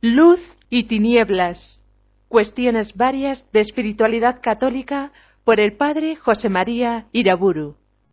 Luz y tinieblas. Cuestiones varias de espiritualidad católica por el padre José María Iraburu.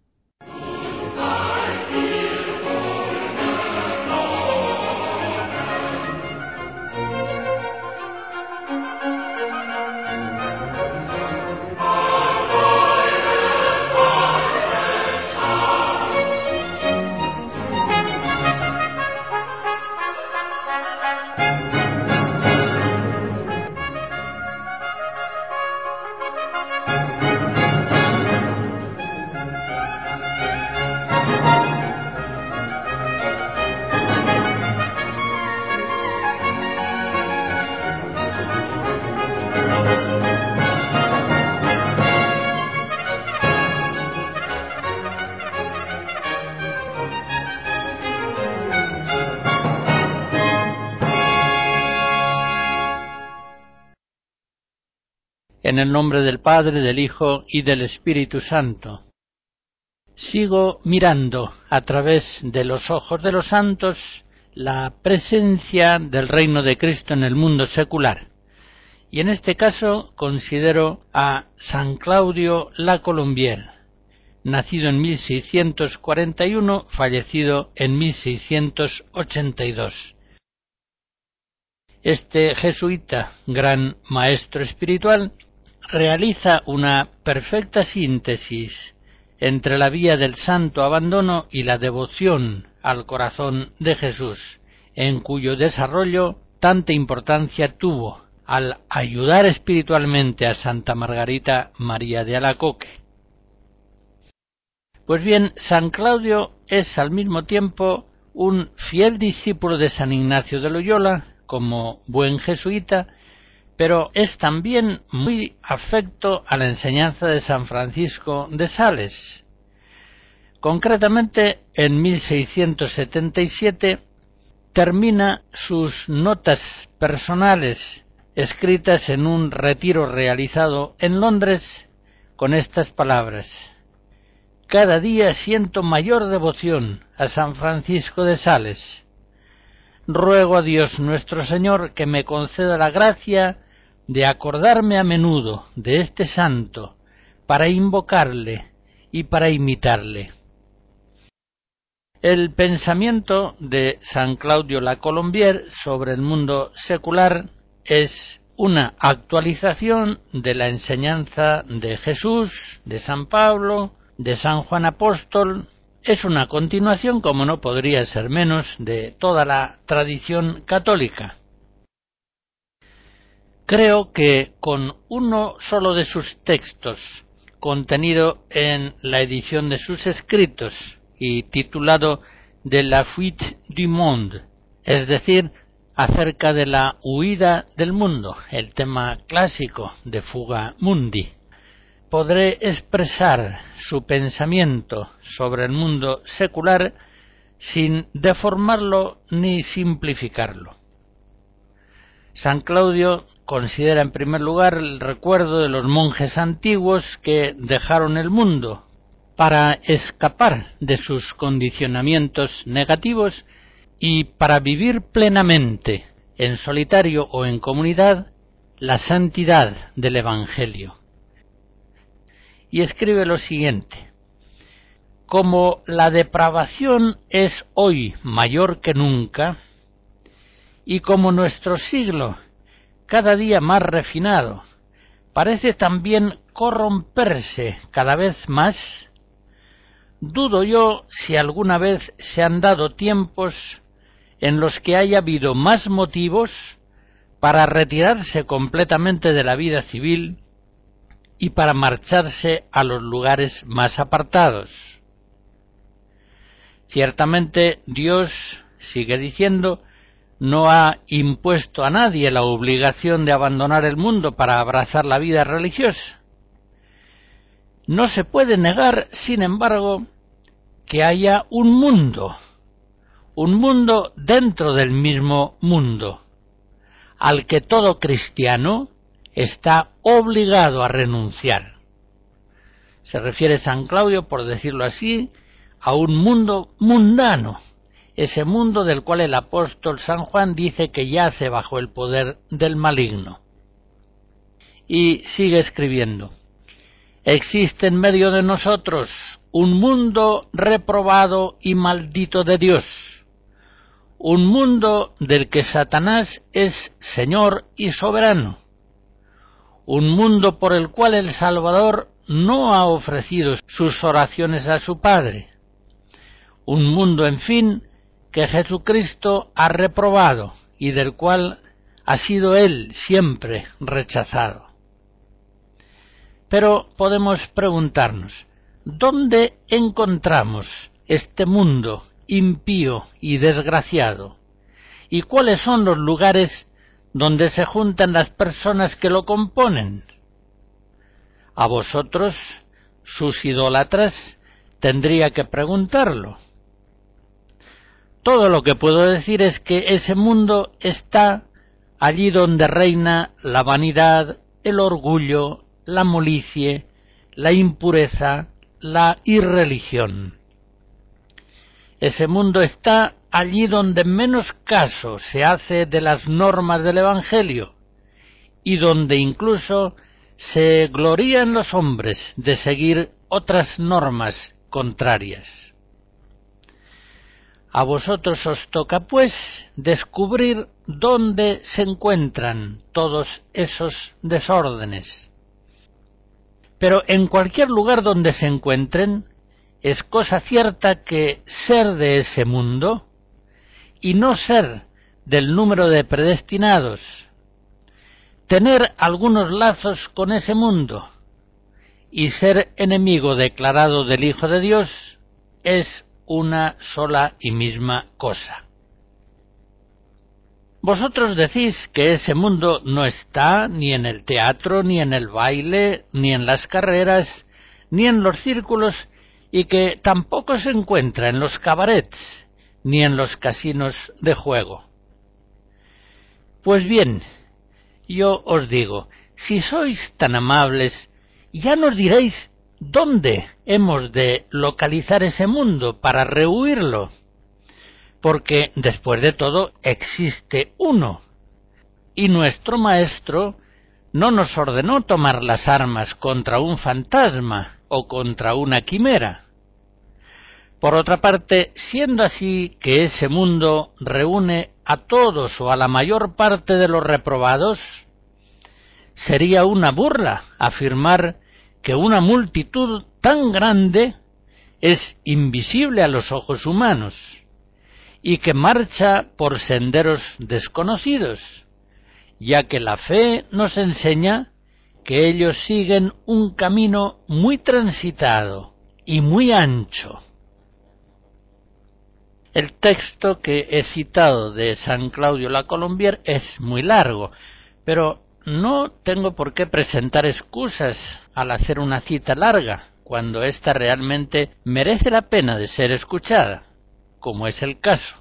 En el nombre del Padre, del Hijo y del Espíritu Santo. Sigo mirando a través de los ojos de los santos la presencia del reino de Cristo en el mundo secular. Y en este caso considero a San Claudio la Colombière, nacido en 1641, fallecido en 1682. Este jesuita, gran maestro espiritual, realiza una perfecta síntesis entre la vía del santo abandono y la devoción al corazón de Jesús, en cuyo desarrollo tanta importancia tuvo al ayudar espiritualmente a Santa Margarita María de Alacoque. Pues bien, San Claudio es al mismo tiempo un fiel discípulo de San Ignacio de Loyola, como buen jesuita, pero es también muy afecto a la enseñanza de San Francisco de Sales. Concretamente, en 1677 termina sus notas personales escritas en un retiro realizado en Londres con estas palabras: «Cada día siento mayor devoción a San Francisco de Sales. Ruego a Dios nuestro Señor que me conceda la gracia de acordarme a menudo de este santo para invocarle y para imitarle». El pensamiento de San Claudio la Colombière sobre el mundo secular es una actualización de la enseñanza de Jesús, de San Pablo, de San Juan Apóstol. Es una continuación, como no podría ser menos, de toda la tradición católica. Creo que con uno solo de sus textos, contenido en la edición de sus escritos y titulado De la fuite du monde, es decir, acerca de la huida del mundo, el tema clásico de Fuga Mundi, podré expresar su pensamiento sobre el mundo secular sin deformarlo ni simplificarlo. San Claudio considera en primer lugar el recuerdo de los monjes antiguos que dejaron el mundo para escapar de sus condicionamientos negativos y para vivir plenamente, en solitario o en comunidad, la santidad del Evangelio. Y escribe lo siguiente: «Como la depravación es hoy mayor que nunca, y como nuestro siglo, cada día más refinado, parece también corromperse cada vez más, dudo yo si alguna vez se han dado tiempos en los que haya habido más motivos para retirarse completamente de la vida civil y para marcharse a los lugares más apartados. Ciertamente Dios, sigue diciendo, no ha impuesto a nadie la obligación de abandonar el mundo para abrazar la vida religiosa. No se puede negar, sin embargo, que haya un mundo dentro del mismo mundo, al que todo cristiano está obligado a renunciar». Se refiere San Claudio, por decirlo así, a un mundo mundano, ese mundo del cual el apóstol San Juan dice que yace bajo el poder del maligno. Y sigue escribiendo: existe en medio de nosotros un mundo reprobado y maldito de Dios, un mundo del que Satanás es Señor y soberano, un mundo por el cual el Salvador no ha ofrecido sus oraciones a su Padre, un mundo, en fin, que Jesucristo ha reprobado y del cual ha sido Él siempre rechazado. Pero podemos preguntarnos, ¿dónde encontramos este mundo impío y desgraciado? ¿Y cuáles son los lugares donde se juntan las personas que lo componen? A vosotros, sus idólatras, tendría que preguntarlo. Todo lo que puedo decir es que ese mundo está allí donde reina la vanidad, el orgullo, la molicie, la impureza, la irreligión. Ese mundo está allí donde menos caso se hace de las normas del Evangelio y donde incluso se glorían los hombres de seguir otras normas contrarias. A vosotros os toca, pues, descubrir dónde se encuentran todos esos desórdenes. Pero en cualquier lugar donde se encuentren, es cosa cierta que ser de ese mundo y no ser del número de predestinados, tener algunos lazos con ese mundo y ser enemigo declarado del Hijo de Dios es una sola y misma cosa. Vosotros decís que ese mundo no está ni en el teatro, ni en el baile, ni en las carreras, ni en los círculos, y que tampoco se encuentra en los cabarets, ni en los casinos de juego. Pues bien, yo os digo, si sois tan amables, ya nos diréis dónde hemos de localizar ese mundo para rehuirlo. Porque, después de todo, existe uno, y nuestro Maestro no nos ordenó tomar las armas contra un fantasma o contra una quimera. Por otra parte, siendo así que ese mundo reúne a todos o a la mayor parte de los reprobados, sería una burla afirmar que una multitud tan grande es invisible a los ojos humanos y que marcha por senderos desconocidos, ya que la fe nos enseña que ellos siguen un camino muy transitado y muy ancho. El texto que he citado de San Claudio la Colombier es muy largo, pero no tengo por qué presentar excusas al hacer una cita larga, cuando ésta realmente merece la pena de ser escuchada, como es el caso.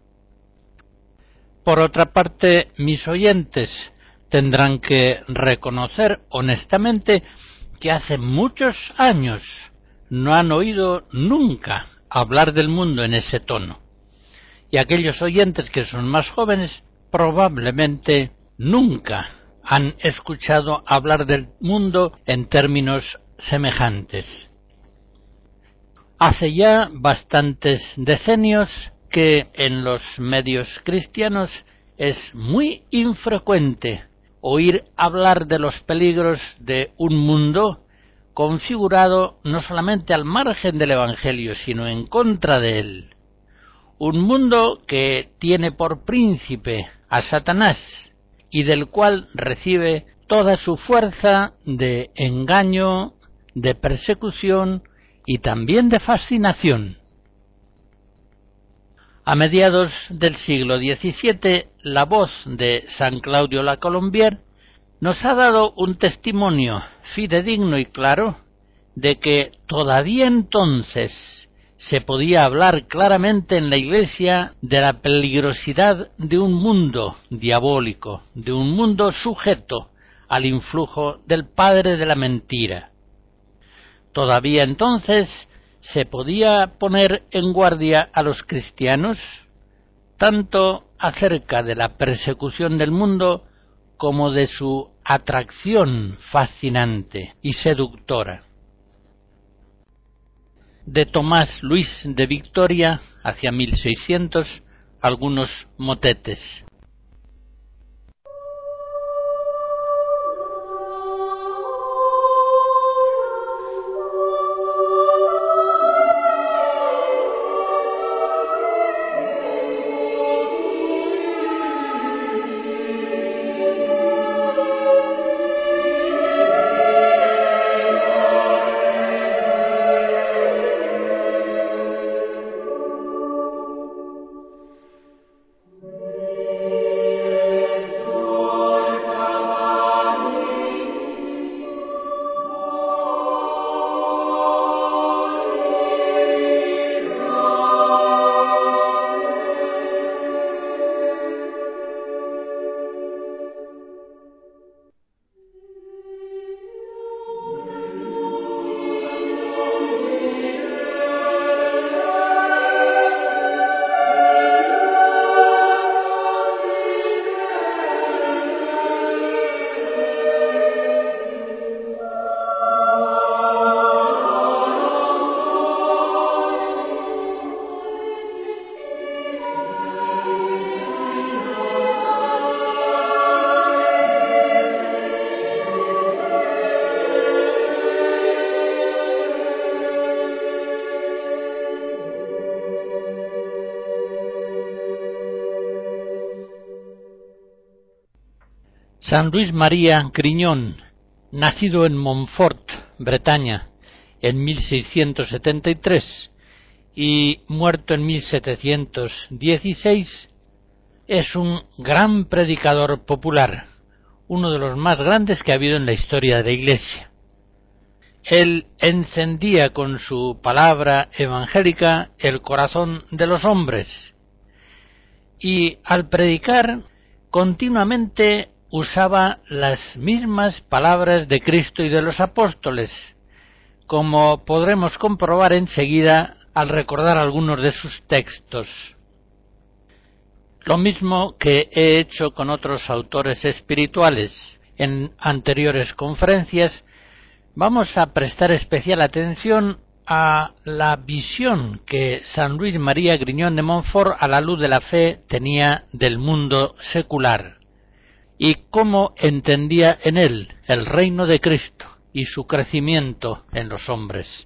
Por otra parte, mis oyentes tendrán que reconocer honestamente que hace muchos años no han oído nunca hablar del mundo en ese tono, y aquellos oyentes que son más jóvenes probablemente nunca han escuchado hablar del mundo en términos semejantes. Hace ya bastantes decenios que en los medios cristianos es muy infrecuente oír hablar de los peligros de un mundo configurado no solamente al margen del Evangelio, sino en contra de él. Un mundo que tiene por príncipe a Satanás y del cual recibe toda su fuerza de engaño, de persecución y también de fascinación. A mediados del siglo XVII, la voz de San Claudio la Colombier nos ha dado un testimonio fidedigno y claro de que todavía entonces se podía hablar claramente en la Iglesia de la peligrosidad de un mundo diabólico, de un mundo sujeto al influjo del padre de la mentira. Todavía entonces ¿se podía poner en guardia a los cristianos, tanto acerca de la persecución del mundo como de su atracción fascinante y seductora? De Tomás Luis de Victoria, hacia 1600, algunos motetes. San Luis María Grignon, nacido en Montfort, Bretaña, en 1673 y muerto en 1716, es un gran predicador popular, uno de los más grandes que ha habido en la historia de la Iglesia. Él encendía con su palabra evangélica el corazón de los hombres y al predicar continuamente usaba las mismas palabras de Cristo y de los apóstoles, como podremos comprobar enseguida al recordar algunos de sus textos. Lo mismo que he hecho con otros autores espirituales en anteriores conferencias, vamos a prestar especial atención a la visión que San Luis María Grignon de Montfort, a la luz de la fe, tenía del mundo secular y cómo entendía en él el reino de Cristo y su crecimiento en los hombres.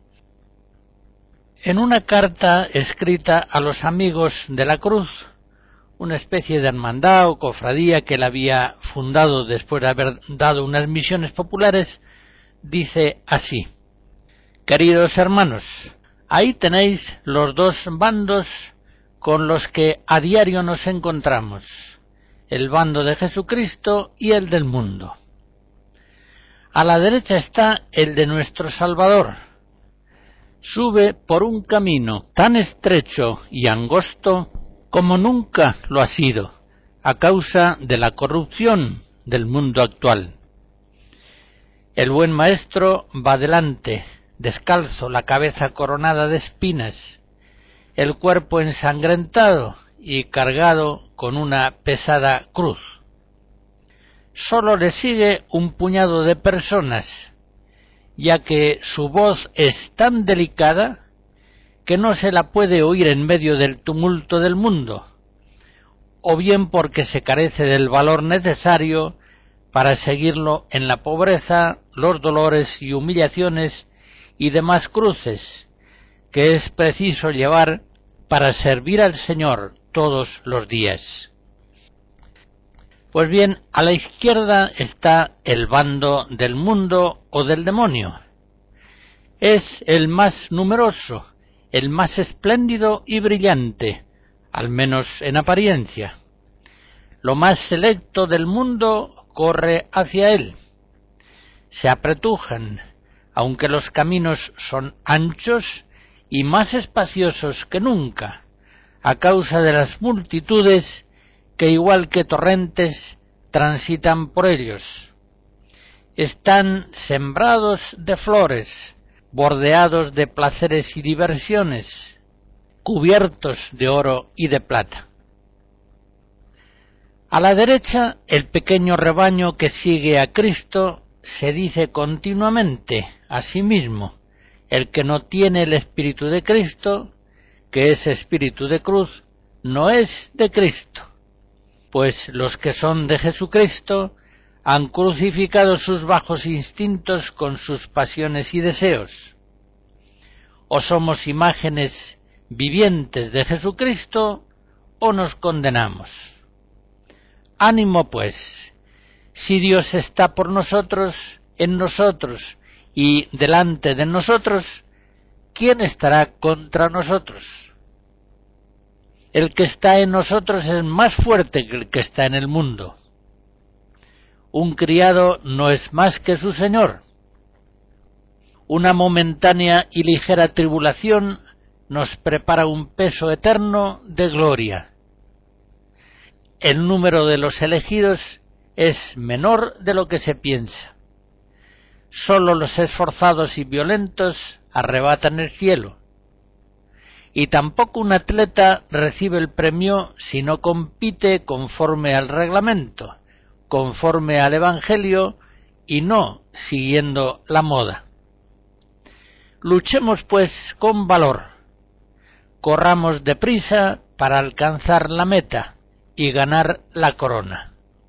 En una carta escrita a los amigos de la cruz, una especie de hermandad o cofradía que él había fundado después de haber dado unas misiones populares, dice así: queridos hermanos, ahí tenéis los dos bandos con los que a diario nos encontramos, el bando de Jesucristo y el del mundo. A la derecha está el de nuestro Salvador. Sube por un camino tan estrecho y angosto como nunca lo ha sido, a causa de la corrupción del mundo actual. El buen maestro va delante, descalzo, la cabeza coronada de espinas, el cuerpo ensangrentado y cargado con una pesada cruz. Solo le sigue un puñado de personas, ya que su voz es tan delicada que no se la puede oír en medio del tumulto del mundo, o bien porque se carece del valor necesario para seguirlo en la pobreza, los dolores y humillaciones y demás cruces que es preciso llevar para servir al Señor todos los días. Pues bien, a la izquierda está el bando del mundo o del demonio. Es el más numeroso, el más espléndido y brillante, al menos en apariencia. Lo más selecto del mundo corre hacia él. Se apretujan, aunque los caminos son anchos y más espaciosos que nunca, a causa de las multitudes que, igual que torrentes, transitan por ellos. Están sembrados de flores, bordeados de placeres y diversiones, cubiertos de oro y de plata. A la derecha, el pequeño rebaño que sigue a Cristo se dice continuamente a sí mismo: el que no tiene el espíritu de Cristo, que es espíritu de cruz, no es de Cristo. Pues los que son de Jesucristo han crucificado sus bajos instintos con sus pasiones y deseos. O somos imágenes vivientes de Jesucristo o nos condenamos. Ánimo pues, si Dios está por nosotros, en nosotros y delante de nosotros, ¿quién estará contra nosotros? El que está en nosotros es más fuerte que el que está en el mundo. Un criado no es más que su señor. Una momentánea y ligera tribulación nos prepara un peso eterno de gloria. El número de los elegidos es menor de lo que se piensa. Sólo los esforzados y violentos arrebatan el cielo. Y tampoco un atleta recibe el premio si no compite conforme al reglamento, conforme al Evangelio y no siguiendo la moda. Luchemos pues con valor, corramos deprisa para alcanzar la meta y ganar la corona.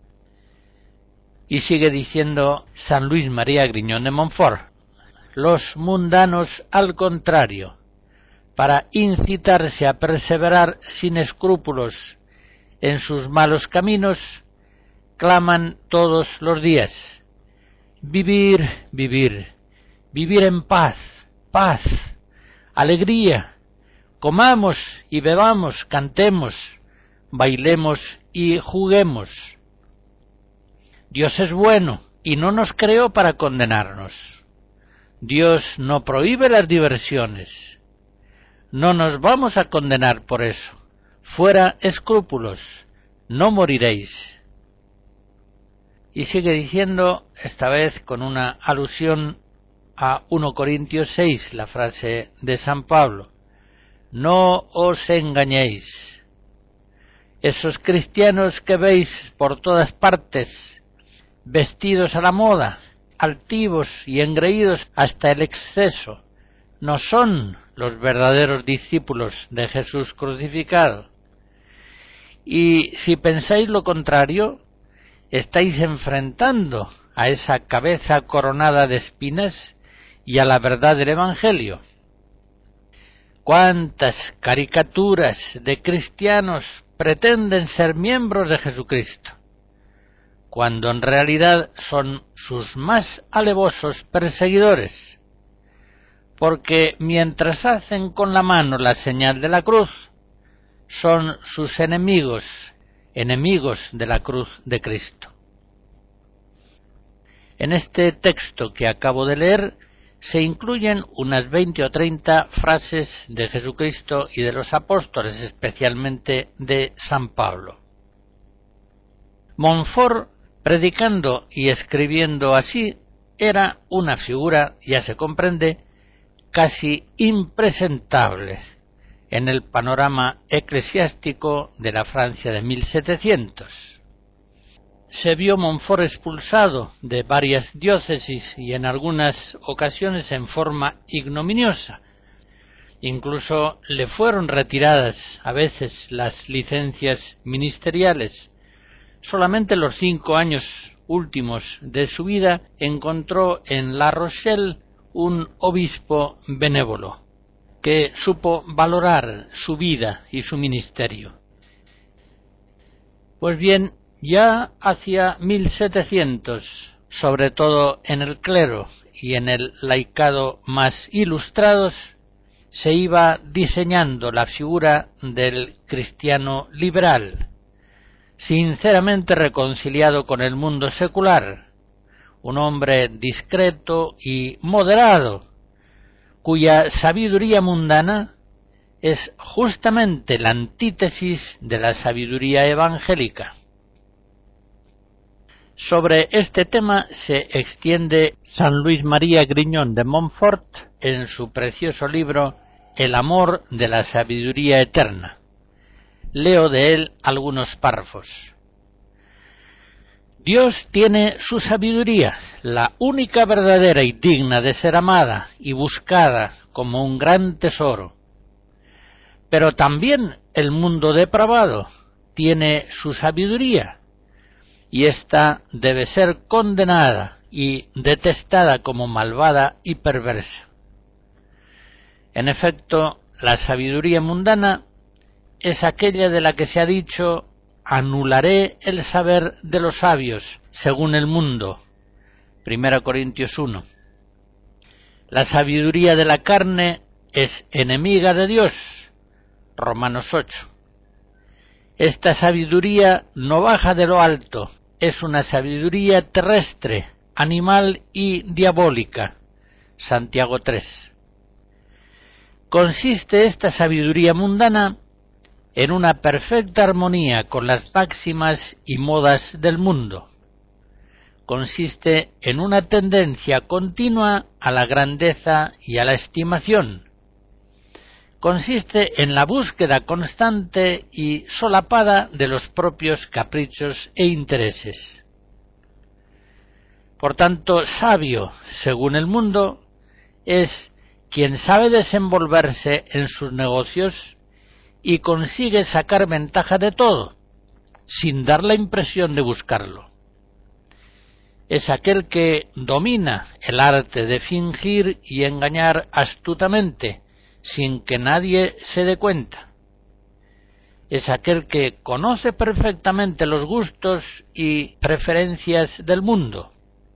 Y sigue diciendo San Luis María Griñón de Montfort: los mundanos, al contrario, para incitarse a perseverar sin escrúpulos en sus malos caminos, claman todos los días: vivir, vivir, vivir en paz, paz, alegría, comamos y bebamos, cantemos, bailemos y juguemos. Dios es bueno y no nos creó para condenarnos. Dios no prohíbe las diversiones. No nos vamos a condenar por eso. Fuera escrúpulos, no moriréis. Y sigue diciendo, esta vez con una alusión a 1 Corintios 6, la frase de San Pablo: no os engañéis. Esos cristianos que veis por todas partes, vestidos a la moda, altivos y engreídos hasta el exceso, no son los verdaderos discípulos de Jesús crucificado. Y si pensáis lo contrario, estáis enfrentando a esa cabeza coronada de espinas y a la verdad del Evangelio. ¿Cuántas caricaturas de cristianos pretenden ser miembros de Jesucristo, cuando en realidad son sus más alevosos perseguidores? Porque mientras hacen con la mano la señal de la cruz, son sus enemigos, enemigos de la cruz de Cristo. En este texto que acabo de leer se incluyen unas 20 o 30 frases de Jesucristo y de los apóstoles, especialmente de San Pablo. Montfort, predicando y escribiendo así, era una figura, ya se comprende, casi impresentable en el panorama eclesiástico de la Francia de 1700. Se vio Montfort expulsado de varias diócesis y en algunas ocasiones en forma ignominiosa. Incluso le fueron retiradas a veces las licencias ministeriales. Solamente los 5 años últimos de su vida encontró en La Rochelle un obispo benévolo que supo valorar su vida y su ministerio. Pues bien, ya hacia 1700, sobre todo en el clero y en el laicado más ilustrados, se iba diseñando la figura del cristiano liberal, sinceramente reconciliado con el mundo secular, un hombre discreto y moderado, cuya sabiduría mundana es justamente la antítesis de la sabiduría evangélica. Sobre este tema se extiende San Luis María Grignon de Montfort en su precioso libro El amor de la sabiduría eterna. Leo de él algunos párrafos. Dios tiene su sabiduría, la única verdadera y digna de ser amada y buscada como un gran tesoro. Pero también el mundo depravado tiene su sabiduría, y ésta debe ser condenada y detestada como malvada y perversa. En efecto, la sabiduría mundana es aquella de la que se ha dicho: anularé el saber de los sabios, según el mundo. 1 Corintios 1. La sabiduría de la carne es enemiga de Dios. Romanos 8. Esta sabiduría no baja de lo alto, es una sabiduría terrestre, animal y diabólica. Santiago 3. Consiste esta sabiduría mundana en una perfecta armonía con las máximas y modas del mundo. Consiste en una tendencia continua a la grandeza y a la estimación. Consiste en la búsqueda constante y solapada de los propios caprichos e intereses. Por tanto, sabio, según el mundo, es quien sabe desenvolverse en sus negocios y consigue sacar ventaja de todo, sin dar la impresión de buscarlo. Es aquel que domina el arte de fingir y engañar astutamente, sin que nadie se dé cuenta. Es aquel que conoce perfectamente los gustos y preferencias del mundo.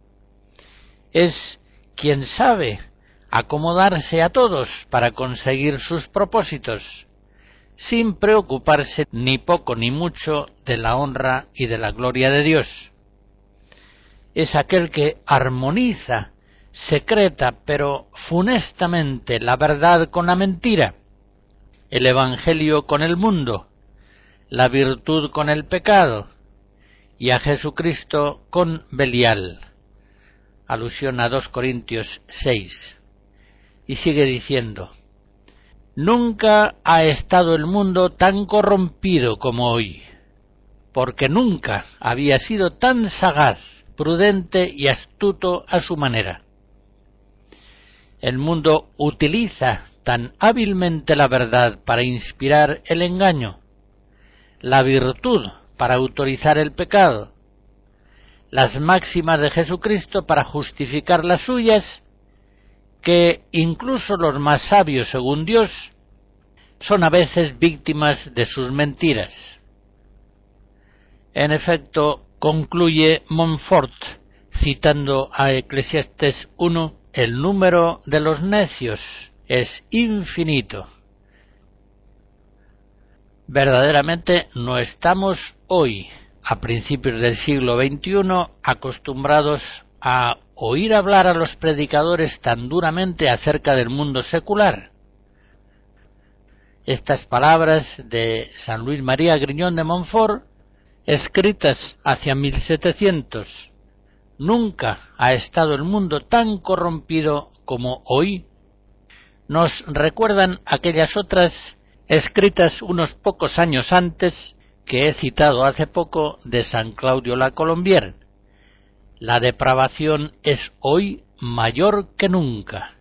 Es quien sabe acomodarse a todos para conseguir sus propósitos, sin preocuparse ni poco ni mucho de la honra y de la gloria de Dios. Es aquel que armoniza secreta pero funestamente la verdad con la mentira, el evangelio con el mundo, la virtud con el pecado y a Jesucristo con Belial. Alusión a 2 Corintios 6. Y sigue diciendo: nunca ha estado el mundo tan corrompido como hoy, porque nunca había sido tan sagaz, prudente y astuto a su manera. El mundo utiliza tan hábilmente la verdad para inspirar el engaño, la virtud para autorizar el pecado, las máximas de Jesucristo para justificar las suyas, que incluso los más sabios según Dios son a veces víctimas de sus mentiras. En efecto, concluye Montfort, citando a Eclesiastés 1, el número de los necios es infinito. Verdaderamente no estamos hoy, a principios del siglo XXI, acostumbrados a oír hablar a los predicadores tan duramente acerca del mundo secular. Estas palabras de San Luis María Grignon de Montfort, escritas hacia 1700, nunca ha estado el mundo tan corrompido como hoy, nos recuerdan aquellas otras escritas unos pocos años antes que he citado hace poco de San Claudio la Colombier. La depravación es hoy mayor que nunca.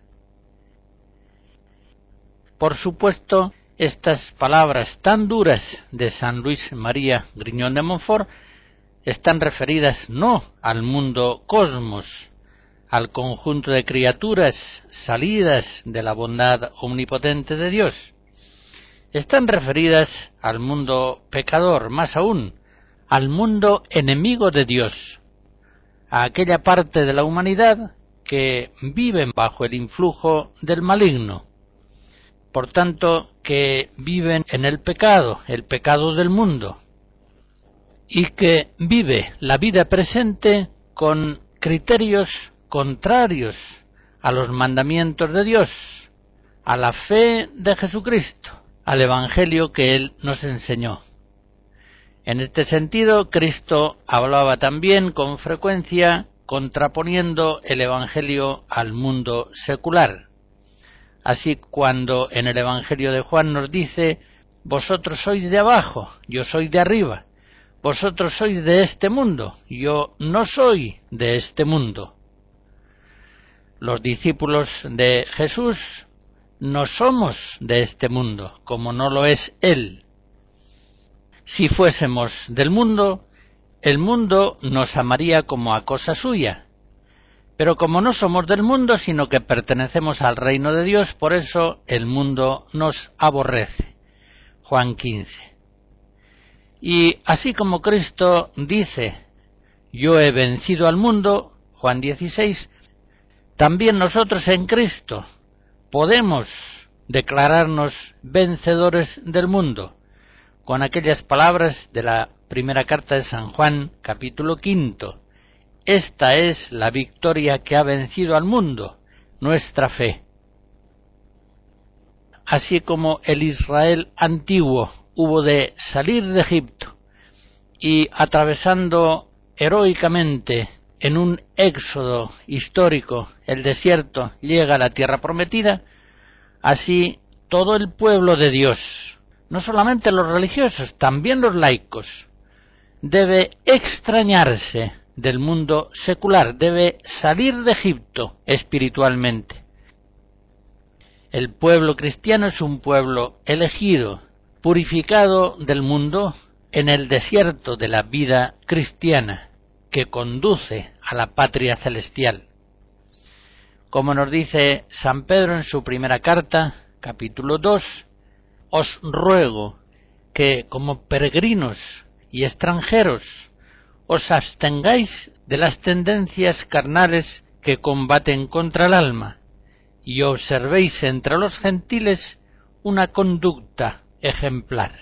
Por supuesto, estas palabras tan duras de San Luis María Grignon de Montfort están referidas no al mundo cosmos, al conjunto de criaturas salidas de la bondad omnipotente de Dios. Están referidas al mundo pecador, más aún, al mundo enemigo de Dios, a aquella parte de la humanidad que viven bajo el influjo del maligno, por tanto, que viven en el pecado del mundo, y que vive la vida presente con criterios contrarios a los mandamientos de Dios, a la fe de Jesucristo, al Evangelio que Él nos enseñó. En este sentido, Cristo hablaba también con frecuencia contraponiendo el Evangelio al mundo secular. Así, cuando en el Evangelio de Juan nos dice: vosotros sois de abajo, yo soy de arriba, vosotros sois de este mundo, yo no soy de este mundo. Los discípulos de Jesús no somos de este mundo, como no lo es Él. Si fuésemos del mundo, el mundo nos amaría como a cosa suya. Pero como no somos del mundo, sino que pertenecemos al reino de Dios, por eso el mundo nos aborrece. Juan 15. Y así como Cristo dice: yo he vencido al mundo, Juan 16, también nosotros en Cristo podemos declararnos vencedores del mundo, con aquellas palabras de la primera carta de San Juan, capítulo 5. Esta es la victoria que ha vencido al mundo, nuestra fe. Así como el Israel antiguo hubo de salir de Egipto y, atravesando heroicamente en un éxodo histórico el desierto, llega a la tierra prometida, así todo el pueblo de Dios, no solamente los religiosos, también los laicos, debe extrañarse del mundo secular, debe salir de Egipto espiritualmente. El pueblo cristiano es un pueblo elegido, purificado del mundo en el desierto de la vida cristiana, que conduce a la patria celestial. Como nos dice San Pedro en su primera carta, capítulo 2, os ruego que, como peregrinos y extranjeros, os abstengáis de las tendencias carnales que combaten contra el alma, y observéis entre los gentiles una conducta ejemplar.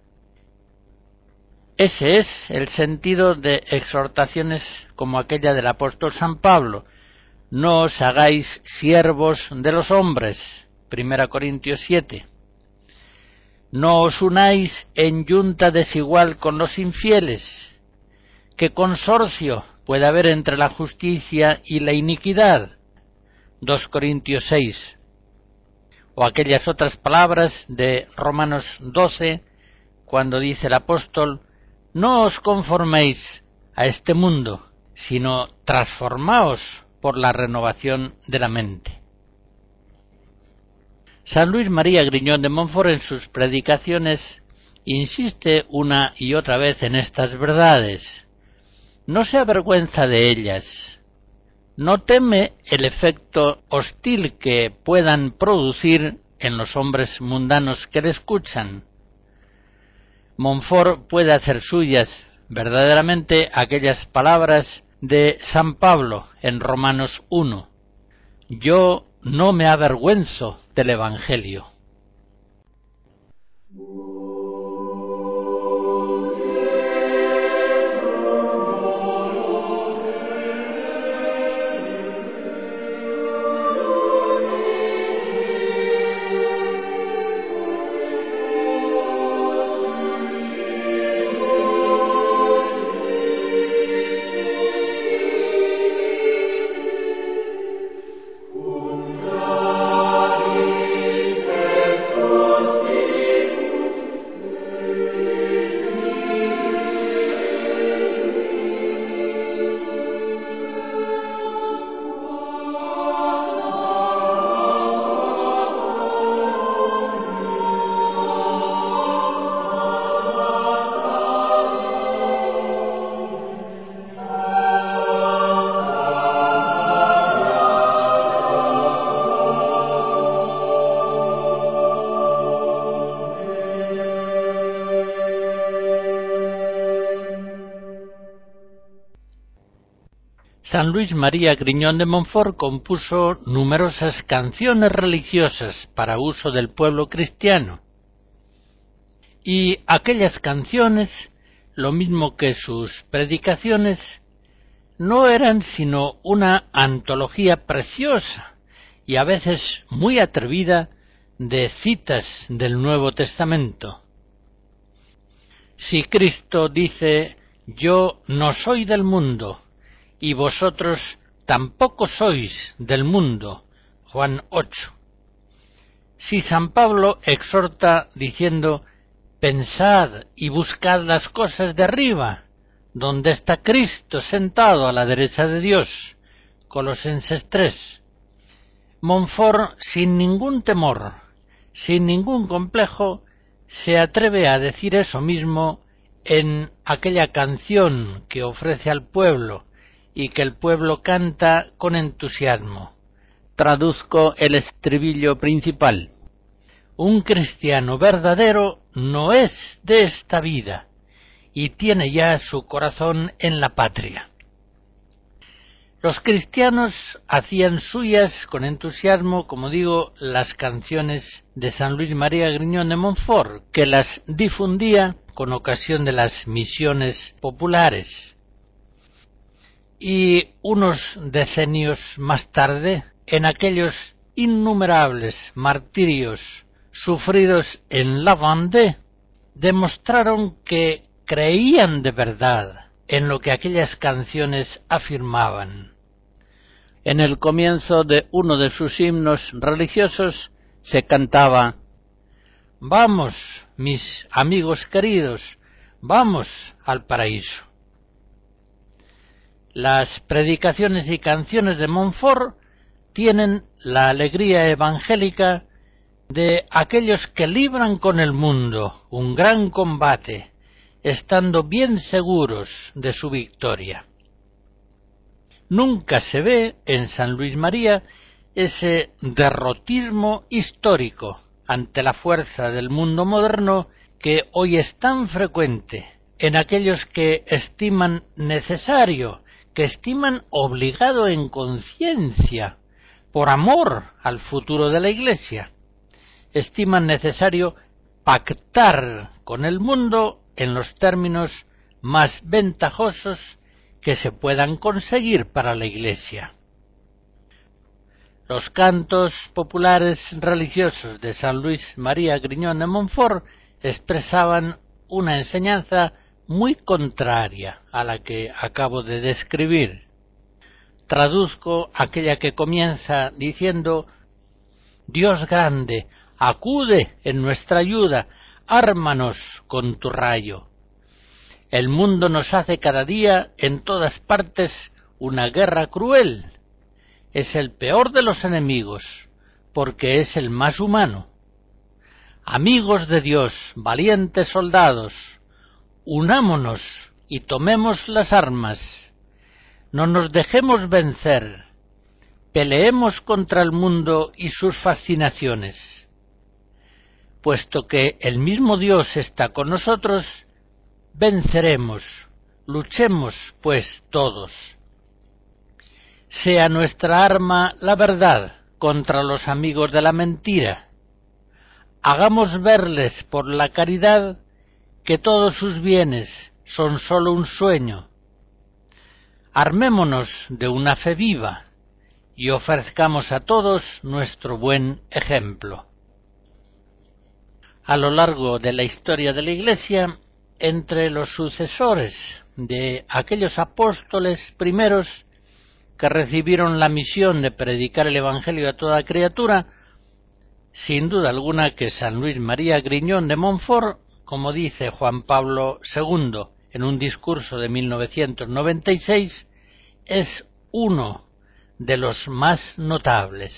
Ese es el sentido de exhortaciones como aquella del apóstol San Pablo: no os hagáis siervos de los hombres, 1 Corintios 7. No os unáis en yunta desigual con los infieles. ¿Qué consorcio puede haber entre la justicia y la iniquidad? 2 Corintios 6. O aquellas otras palabras de Romanos 12, cuando dice el apóstol: no os conforméis a este mundo, sino transformaos por la renovación de la mente. San Luis María Griñón de Montfort en sus predicaciones insiste una y otra vez en estas verdades. No se avergüenza de ellas. No teme el efecto hostil que puedan producir en los hombres mundanos que le escuchan. Montfort puede hacer suyas verdaderamente aquellas palabras de San Pablo en Romanos 1. Yo no me avergüenzo del Evangelio. San Luis María Griñón de Montfort compuso numerosas canciones religiosas para uso del pueblo cristiano. Y aquellas canciones, lo mismo que sus predicaciones, no eran sino una antología preciosa y a veces muy atrevida de citas del Nuevo Testamento. Si Cristo dice: yo no soy del mundo, y vosotros tampoco sois del mundo, Juan 8. Si San Pablo exhorta diciendo: pensad y buscad las cosas de arriba, donde está Cristo sentado a la derecha de Dios, Colosenses 3. Montfort, sin ningún temor, sin ningún complejo, se atreve a decir eso mismo en aquella canción que ofrece al pueblo y que el pueblo canta con entusiasmo. Traduzco el estribillo principal. Un cristiano verdadero no es de esta vida y tiene ya su corazón en la patria. Los cristianos hacían suyas con entusiasmo, como digo, las canciones de San Luis María Griñón de Montfort, que las difundía con ocasión de las misiones populares. Y unos decenios más tarde, en aquellos innumerables martirios sufridos en la Vendée, demostraron que creían de verdad en lo que aquellas canciones afirmaban. En el comienzo de uno de sus himnos religiosos se cantaba: vamos, mis amigos queridos, vamos al paraíso. Las predicaciones y canciones de Montfort tienen la alegría evangélica de aquellos que libran con el mundo un gran combate, estando bien seguros de su victoria. Nunca se ve en San Luis María ese derrotismo histórico ante la fuerza del mundo moderno que hoy es tan frecuente en aquellos que estiman necesario, que estiman obligado en conciencia, por amor al futuro de la Iglesia, estiman necesario pactar con el mundo en los términos más ventajosos que se puedan conseguir para la Iglesia. Los cantos populares religiosos de San Luis María Griñón de Montfort expresaban una enseñanza muy contraria a la que acabo de describir. Traduzco aquella que comienza diciendo: Dios grande, acude en nuestra ayuda, ármanos con tu rayo. El mundo nos hace cada día en todas partes una guerra cruel. Es el peor de los enemigos, porque es el más humano. Amigos de Dios, valientes soldados, unámonos y tomemos las armas. No nos dejemos vencer. Peleemos contra el mundo y sus fascinaciones. Puesto que el mismo Dios está con nosotros, venceremos. Luchemos, pues, todos. Sea nuestra arma la verdad contra los amigos de la mentira. Hagamos verles por la caridad que todos sus bienes son sólo un sueño. Armémonos de una fe viva y ofrezcamos a todos nuestro buen ejemplo. A lo largo de la historia de la Iglesia, entre los sucesores de aquellos apóstoles primeros que recibieron la misión de predicar el Evangelio a toda criatura, sin duda alguna que San Luis María Griñón de Montfort, como dice Juan Pablo II en un discurso de 1996, es uno de los más notables.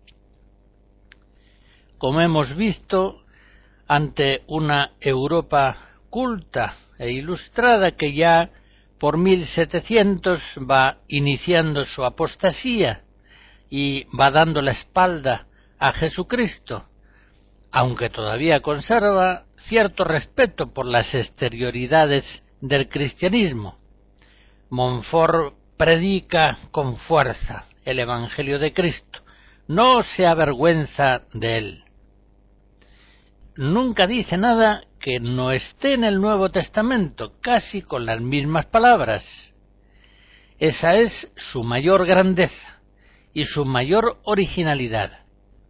Como hemos visto, ante una Europa culta e ilustrada que ya por 1700 va iniciando su apostasía y va dando la espalda a Jesucristo, aunque todavía conserva cierto respeto por las exterioridades del cristianismo, Montfort predica con fuerza el Evangelio de Cristo, no se avergüenza de él. Nunca dice nada que no esté en el Nuevo Testamento, casi con las mismas palabras. Esa es su mayor grandeza y su mayor originalidad.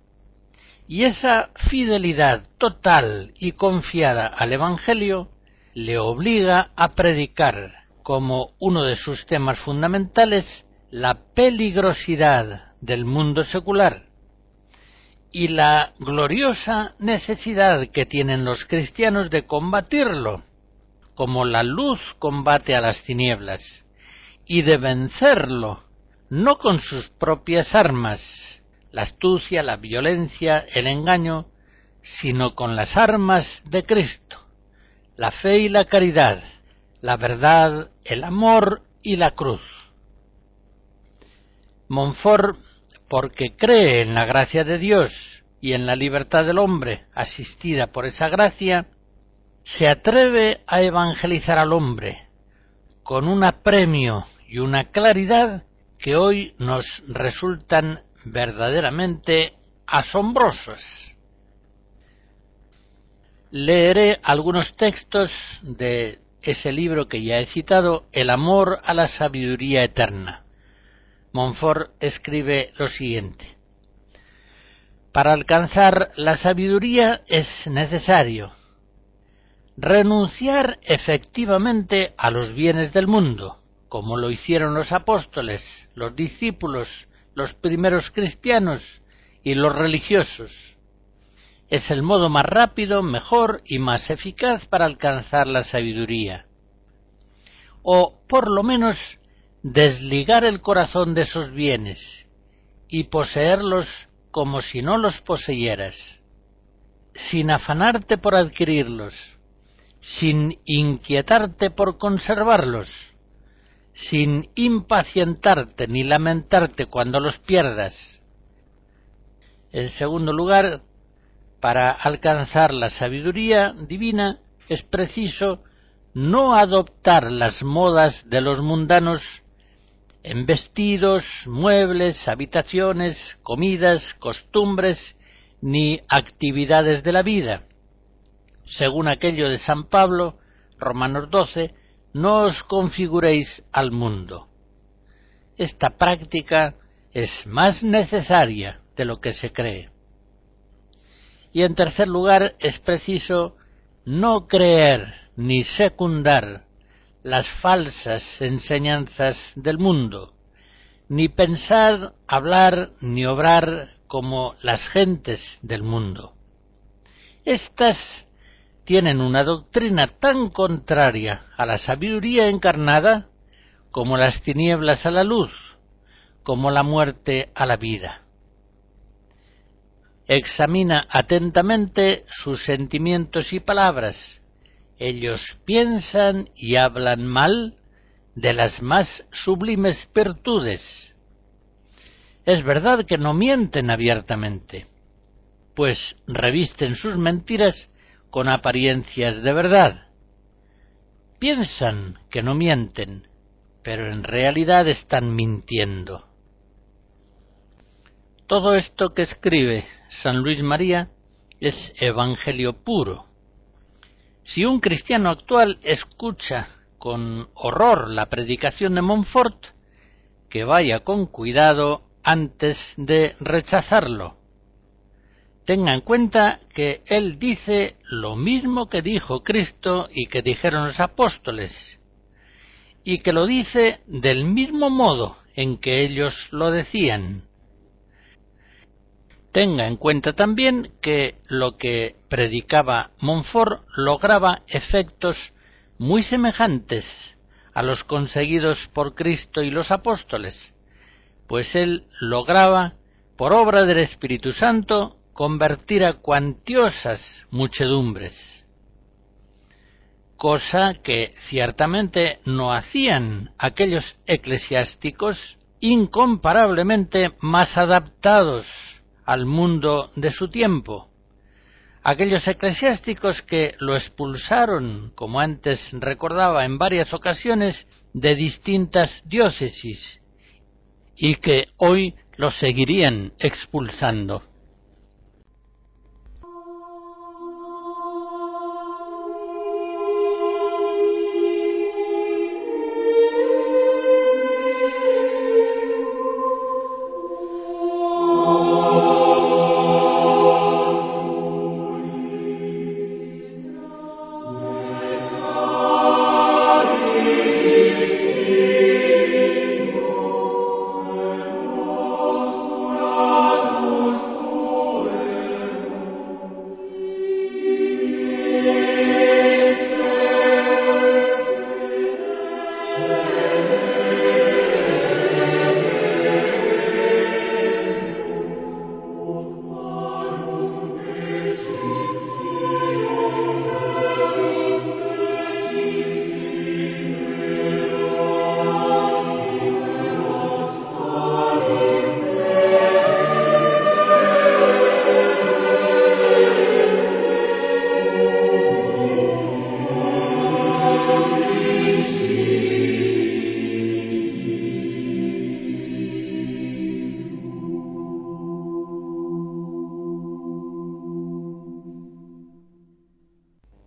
Y esa fidelidad total y confiada al Evangelio le obliga a predicar como uno de sus temas fundamentales la peligrosidad del mundo secular y la gloriosa necesidad que tienen los cristianos de combatirlo, como la luz combate a las tinieblas, y de vencerlo, no con sus propias armas, la astucia, la violencia, el engaño, sino con las armas de Cristo, la fe y la caridad, la verdad, el amor y la cruz. Montfort, porque cree en la gracia de Dios y en la libertad del hombre asistida por esa gracia, se atreve a evangelizar al hombre con un apremio y una claridad que hoy nos resultan verdaderamente asombrosos. Leeré algunos textos de ese libro que ya he citado, El amor a la sabiduría eterna. Montfort escribe lo siguiente: para alcanzar la sabiduría es necesario renunciar efectivamente a los bienes del mundo, como lo hicieron los apóstoles, los discípulos, los primeros cristianos y los religiosos. Es el modo más rápido, mejor y más eficaz para alcanzar la sabiduría. O, por lo menos, desligar el corazón de esos bienes y poseerlos como si no los poseyeras, sin afanarte por adquirirlos, sin inquietarte por conservarlos, sin impacientarte ni lamentarte cuando los pierdas. En segundo lugar, para alcanzar la sabiduría divina es preciso no adoptar las modas de los mundanos en vestidos, muebles, habitaciones, comidas, costumbres, ni actividades de la vida. Según aquello de San Pablo, Romanos 12, no os configuréis al mundo. Esta práctica es más necesaria de lo que se cree. Y en tercer lugar, es preciso no creer ni secundar las falsas enseñanzas del mundo, ni pensar, hablar, ni obrar como las gentes del mundo. Estas tienen una doctrina tan contraria a la sabiduría encarnada como las tinieblas a la luz, como la muerte a la vida. Examina atentamente sus sentimientos y palabras. Ellos piensan y hablan mal de las más sublimes virtudes. Es verdad que no mienten abiertamente, pues revisten sus mentiras con apariencias de verdad. Piensan que no mienten, pero en realidad están mintiendo. Todo esto que escribe San Luis María es evangelio puro. Si un cristiano actual escucha con horror la predicación de Montfort, que vaya con cuidado antes de rechazarlo. Tenga en cuenta que él dice lo mismo que dijo Cristo y que dijeron los apóstoles, y que lo dice del mismo modo en que ellos lo decían. Tenga en cuenta también que lo que predicaba Montfort lograba efectos muy semejantes a los conseguidos por Cristo y los apóstoles, pues él lograba, por obra del Espíritu Santo, convertir a cuantiosas muchedumbres, cosa que ciertamente no hacían aquellos eclesiásticos incomparablemente más adaptados al mundo de su tiempo, aquellos eclesiásticos que lo expulsaron, como antes recordaba, en varias ocasiones de distintas diócesis, y que hoy lo seguirían expulsando.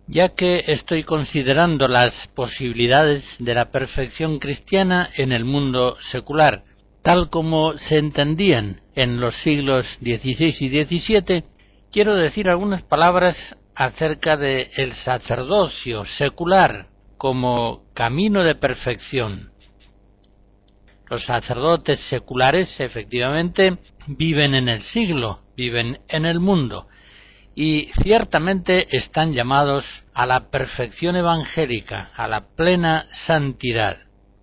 ya que estoy considerando las posibilidades de la perfección cristiana en el mundo secular, tal como se entendían en los siglos XVI y XVII, quiero decir algunas palabras acerca del sacerdocio secular como camino de perfección. Los sacerdotes seculares, efectivamente, viven en el siglo, viven en el mundo, y ciertamente están llamados a la perfección evangélica, a la plena santidad.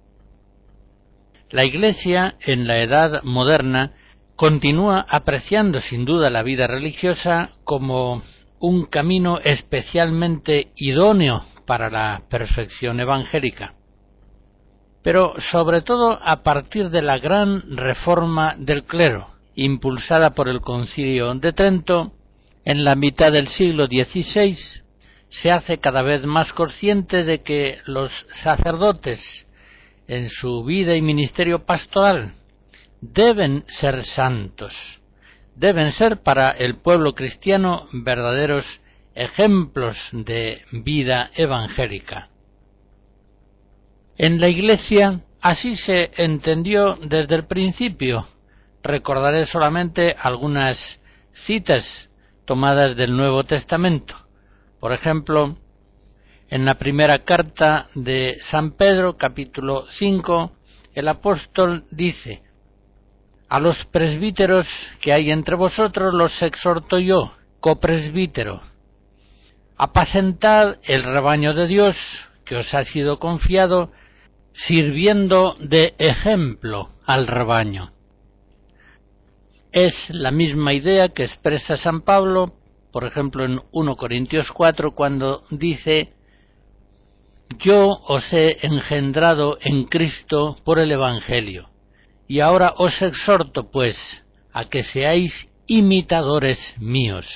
La Iglesia, en la edad moderna, continúa apreciando sin duda la vida religiosa como un camino especialmente idóneo para la perfección evangélica. Pero sobre todo a partir de la gran reforma del clero, impulsada por el Concilio de Trento, en la mitad del siglo XVI, se hace cada vez más consciente de que los sacerdotes, en su vida y ministerio pastoral, deben ser santos, deben ser para el pueblo cristiano verdaderos ejemplos de vida evangélica. En la Iglesia así se entendió desde el principio. Recordaré solamente algunas citas tomadas del Nuevo Testamento. Por ejemplo, en la primera carta de San Pedro, capítulo 5, el apóstol dice: a los presbíteros que hay entre vosotros los exhorto yo, copresbítero. Apacentad el rebaño de Dios que os ha sido confiado, sirviendo de ejemplo al rebaño. Es la misma idea que expresa San Pablo, por ejemplo, en 1 Corintios 4, cuando dice: yo os he engendrado en Cristo por el Evangelio, y ahora os exhorto, pues, a que seáis imitadores míos.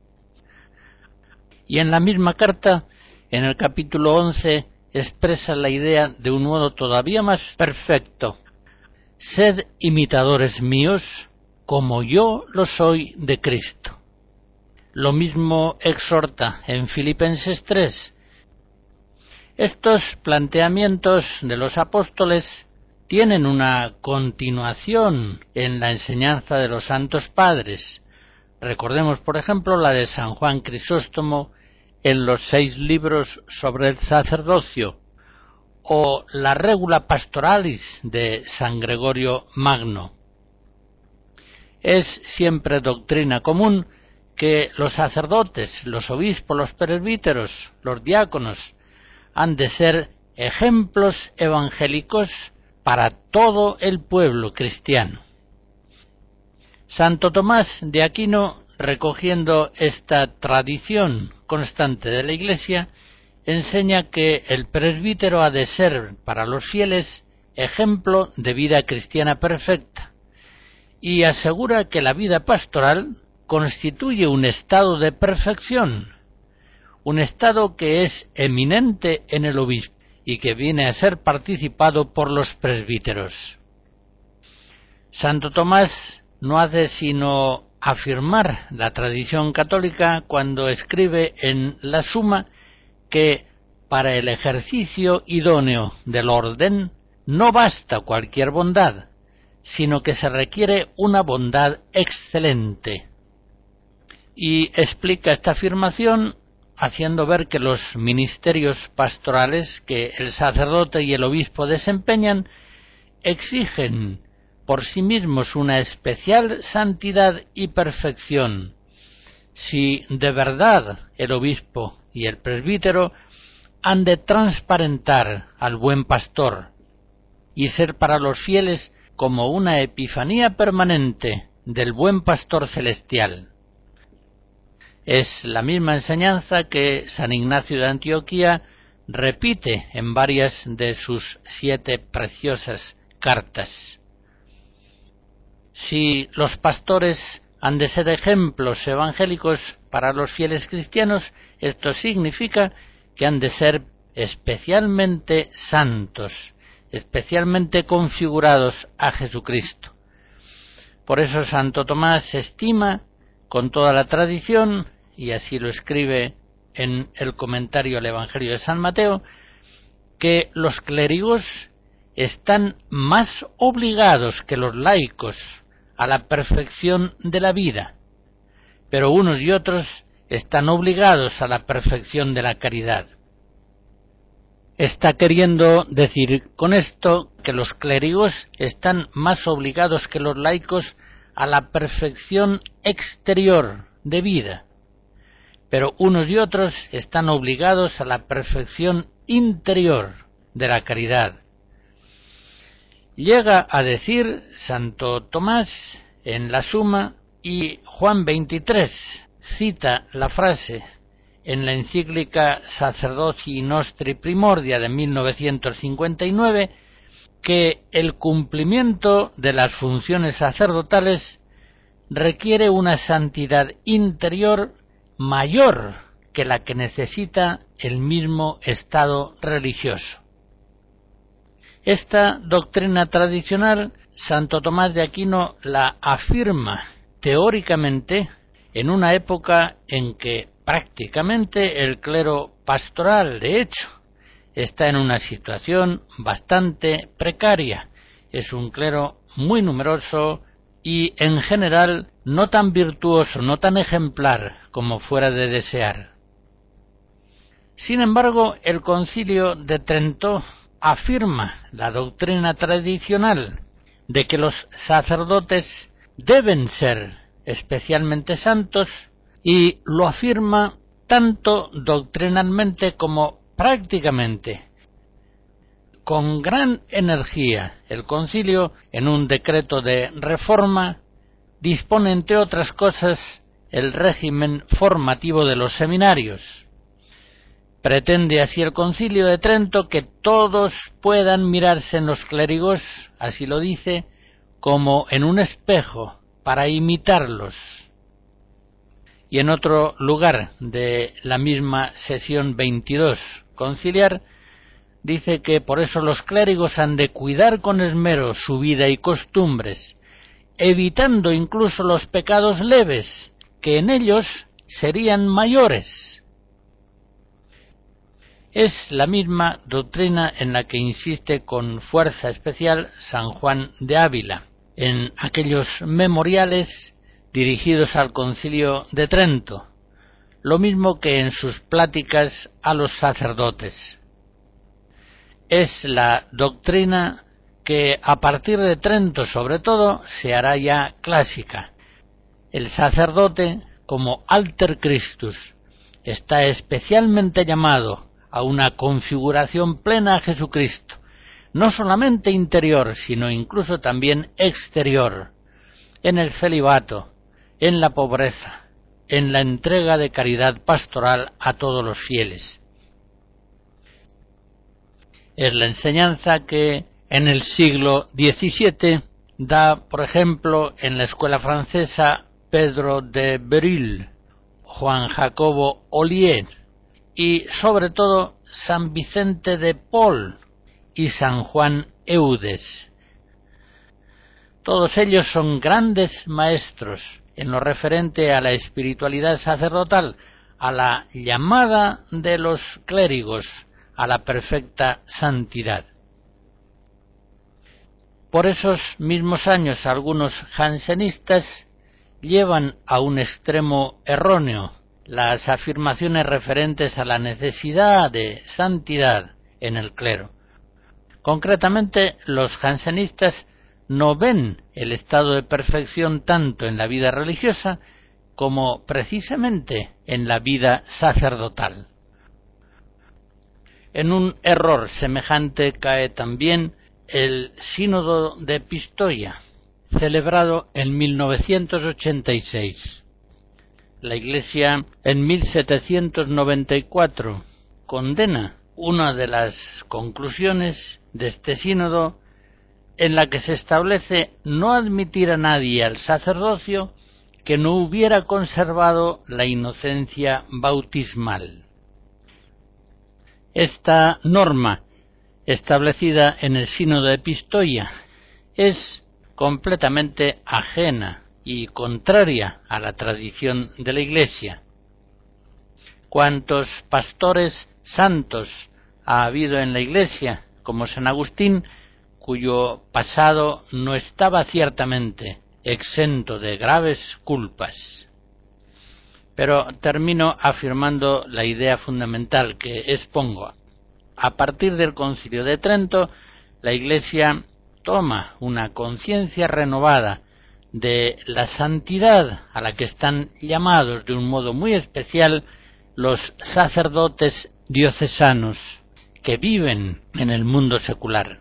Y en la misma carta, en el capítulo 11, expresa la idea de un modo todavía más perfecto: sed imitadores míos, como yo lo soy de Cristo. Lo mismo exhorta en Filipenses 3. Estos planteamientos de los apóstoles tienen una continuación en la enseñanza de los santos padres. Recordemos, por ejemplo, la de San Juan Crisóstomo en los 6 libros sobre el sacerdocio, o la Regula Pastoralis de San Gregorio Magno. Es siempre doctrina común que los sacerdotes, los obispos, los presbíteros, los diáconos, han de ser ejemplos evangélicos para todo el pueblo cristiano. Santo Tomás de Aquino, recogiendo esta tradición constante de la Iglesia, enseña que el presbítero ha de ser para los fieles ejemplo de vida cristiana perfecta, y asegura que la vida pastoral constituye un estado de perfección, un estado que es eminente en el obispo y que viene a ser participado por los presbíteros. Santo Tomás no hace sino afirmar la tradición católica cuando escribe en la Suma que para el ejercicio idóneo del orden no basta cualquier bondad, sino que se requiere una bondad excelente. Y explica esta afirmación haciendo ver que los ministerios pastorales que el sacerdote y el obispo desempeñan exigen por sí mismos una especial santidad y perfección. Si de verdad el obispo y el presbítero han de transparentar al buen pastor y ser para los fieles como una epifanía permanente del buen pastor celestial. Es la misma enseñanza que San Ignacio de Antioquía repite en varias de sus 7 preciosas cartas. Si los pastores han de ser ejemplos evangélicos para los fieles cristianos, esto significa que han de ser especialmente santos, especialmente configurados a Jesucristo. Por eso Santo Tomás estima con toda la tradición, y así lo escribe en el comentario al Evangelio de San Mateo que los clérigos están más obligados que los laicos a la perfección de la vida, pero unos y otros están obligados a la perfección de la caridad. Está queriendo decir con esto que los clérigos están más obligados que los laicos a la perfección exterior de vida, pero unos y otros están obligados a la perfección interior de la caridad. Llega a decir Santo Tomás en la Suma, y Juan 23 cita la frase en la encíclica Sacerdotii Nostri Primordia de 1959, que el cumplimiento de las funciones sacerdotales requiere una santidad interior mayor que la que necesita el mismo estado religioso. Esta doctrina tradicional, Santo Tomás de Aquino la afirma teóricamente en una época en que prácticamente el clero pastoral, de hecho, está en una situación bastante precaria. Es un clero muy numeroso y, en general, no tan virtuoso, no tan ejemplar como fuera de desear. Sin embargo, el Concilio de Trento afirma la doctrina tradicional de que los sacerdotes deben ser especialmente santos, y lo afirma tanto doctrinalmente como prácticamente. Con gran energía, el concilio, en un decreto de reforma, dispone, entre otras cosas, el régimen formativo de los seminarios. Pretende así el Concilio de Trento que todos puedan mirarse en los clérigos, así lo dice, como en un espejo, para imitarlos. Y en otro lugar de la misma sesión 22 conciliar, dice que por eso los clérigos han de cuidar con esmero su vida y costumbres, evitando incluso los pecados leves, que en ellos serían mayores. Es la misma doctrina en la que insiste con fuerza especial San Juan de Ávila, en aquellos memoriales dirigidos al Concilio de Trento, lo mismo que en sus pláticas a los sacerdotes. Es la doctrina que a partir de Trento, sobre todo, se hará ya clásica. El sacerdote, como alter Christus, está especialmente llamado a una configuración plena a Jesucristo, no solamente interior, sino incluso también exterior, en el celibato, en la pobreza, en la entrega de caridad pastoral a todos los fieles. Es la enseñanza que en el siglo XVII da, por ejemplo, en la escuela francesa Pedro de Berulle, Juan Jacobo Ollier y, sobre todo, San Vicente de Paul y San Juan Eudes. Todos ellos son grandes maestros en lo referente a la espiritualidad sacerdotal, a la llamada de los clérigos a la perfecta santidad. Por esos mismos años, algunos jansenistas llevan a un extremo erróneo las afirmaciones referentes a la necesidad de santidad en el clero. Concretamente, los jansenistas no ven el estado de perfección tanto en la vida religiosa como precisamente en la vida sacerdotal. En un error semejante cae también el Sínodo de Pistoia, celebrado en 1986. La Iglesia en 1794 condena una de las conclusiones de este sínodo, en la que se establece no admitir a nadie al sacerdocio que no hubiera conservado la inocencia bautismal. Esta norma, establecida en el Sínodo de Pistoia, es completamente ajena y contraria a la tradición de la Iglesia. Cuantos pastores santos ha habido en la Iglesia, como San Agustín, cuyo pasado no estaba ciertamente exento de graves culpas. Pero termino afirmando la idea fundamental que expongo. A partir del Concilio de Trento, la Iglesia toma una conciencia renovada de la santidad a la que están llamados de un modo muy especial los sacerdotes diocesanos que viven en el mundo secular.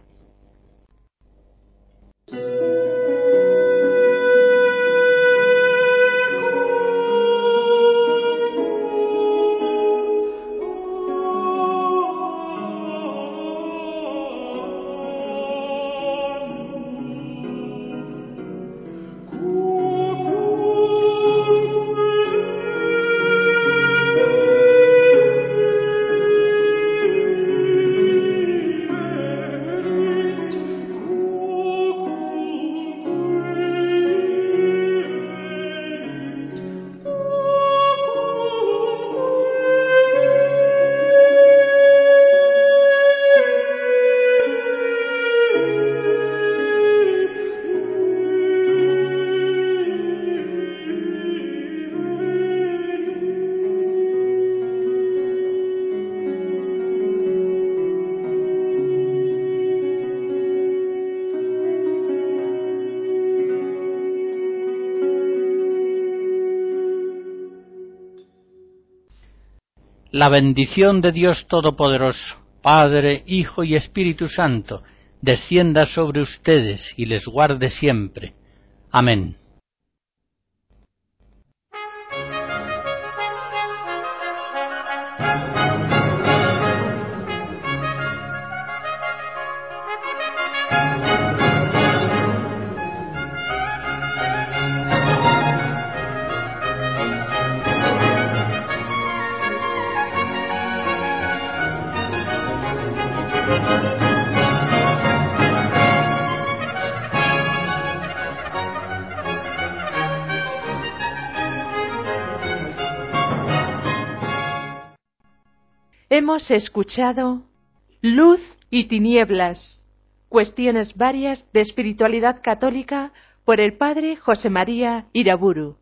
La bendición de Dios Todopoderoso, Padre, Hijo y Espíritu Santo, descienda sobre ustedes y les guarde siempre. Amén. Hemos escuchado Luz y Tinieblas, cuestiones varias de espiritualidad católica por el padre José María Iraburu.